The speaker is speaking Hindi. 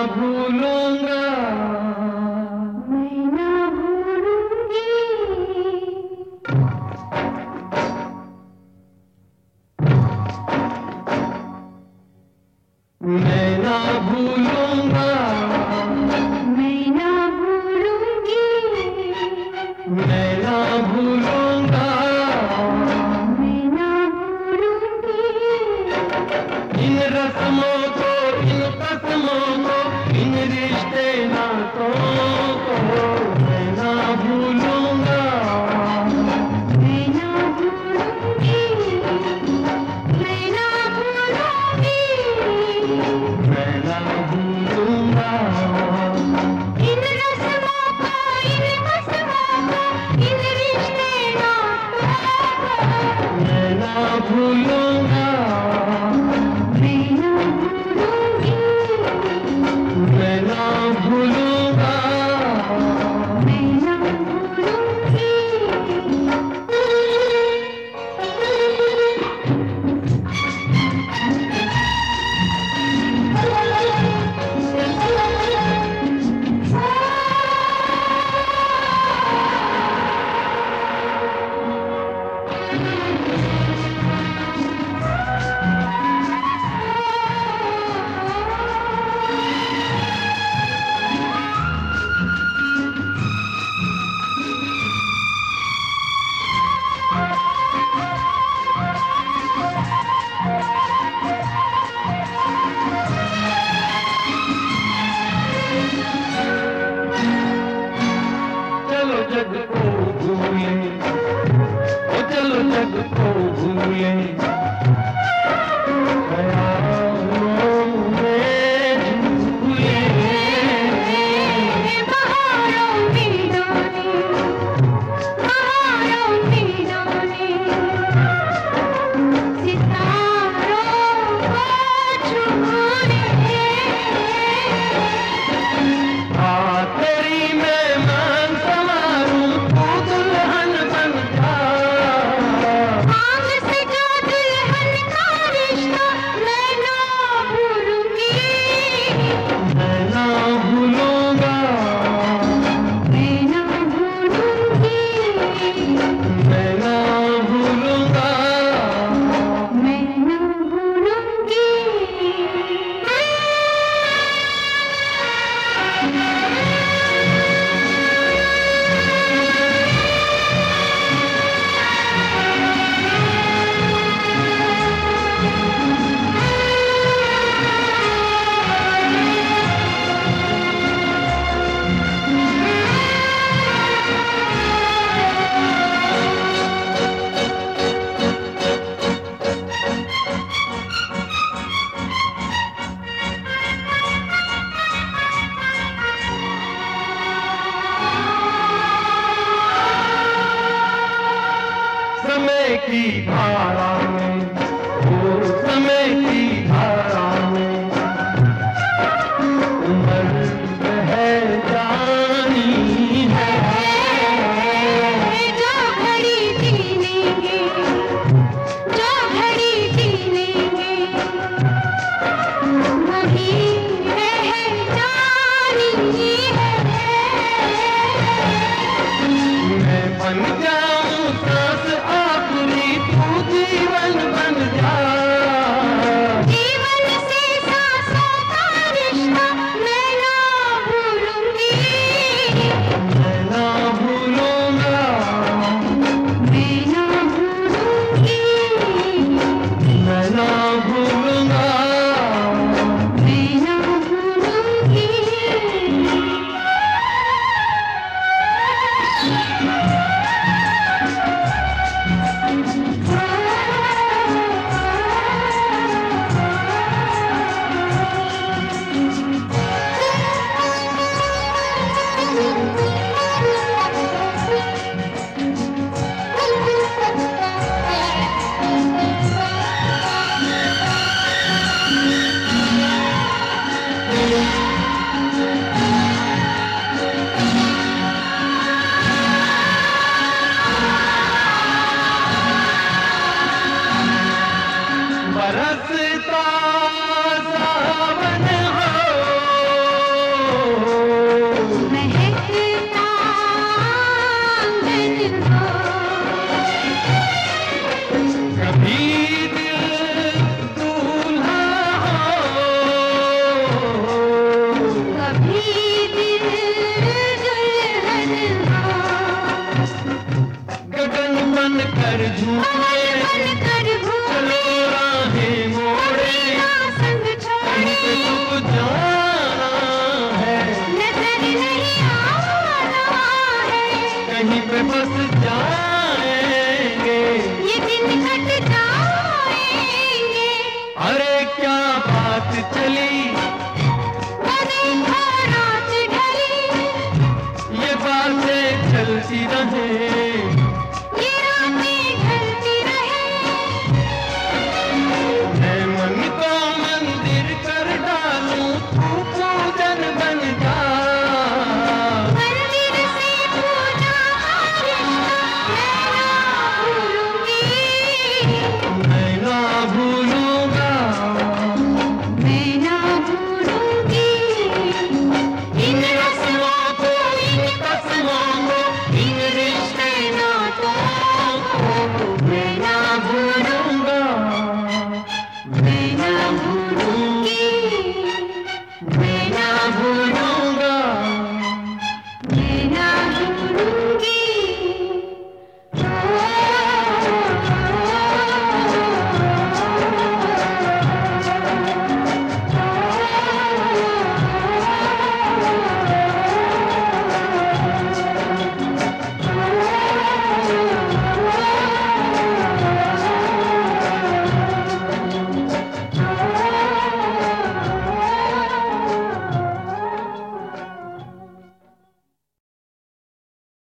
भूलूंगा, मैं ना भूलूंगी, मैं ना भूलूंगा, मैं ना भूलूंगी, मैं ना भूलूंगा, मैं ना भूलूंगी, इन रस्मों को, इन कसमों को, इन रिश्ते नातों को मैं ना भूलूंगा, मैं ना भूलूंगी, मैं ना भूलूंगी, मैं ना भूलूंगा, इन रस्मों को, इन कसमों को, इन रिश्ते नातों को मैं ना भूलूंगा, मैं ना भूलूंगी, मैं ना भूलूंगा। मैं ना भूलूंगी। चलो जग को भूले, ओ चलो जग को भूले, ख्यालों में झूले, बहारों में डोले, बहारों में डोले, सितारों को छूले, आ तेरी मेहमान संवारूं, तू दुल्हन बन जा, आग से जो दुल्हन का रिश्ता मैं ना भूलूंगी, मैं ना भूलूंगा, मैं ना भूलूंगी, मैं ना भूलूंगा। मैं ना भूलूंगी। समय की धारा में, ओ समय की धारा में उम्र है जानी है, जो घड़ी जी लेंगे, जो घड़ी जी लेंगे, वही रह जानी है। मैं बन जाऊं सांस आखिरी, तू जीवन बन जा, जीवन से सांसों का रिश्ता मैं ना ढलती रहे, ये रातें ढलती रहे। मैं मन को मंदिर कर डालूं, तू पूजन बन जा। मंदिर से पूजा मैं ना भूलूंगी, मैं ना भूलूंगा। इन रस्मों को, इन कसमों को, इन रिश्ते नातों को मैं ना भूलूंगा, मैं ना भूलूंगी, मैं ना भूलूंगी।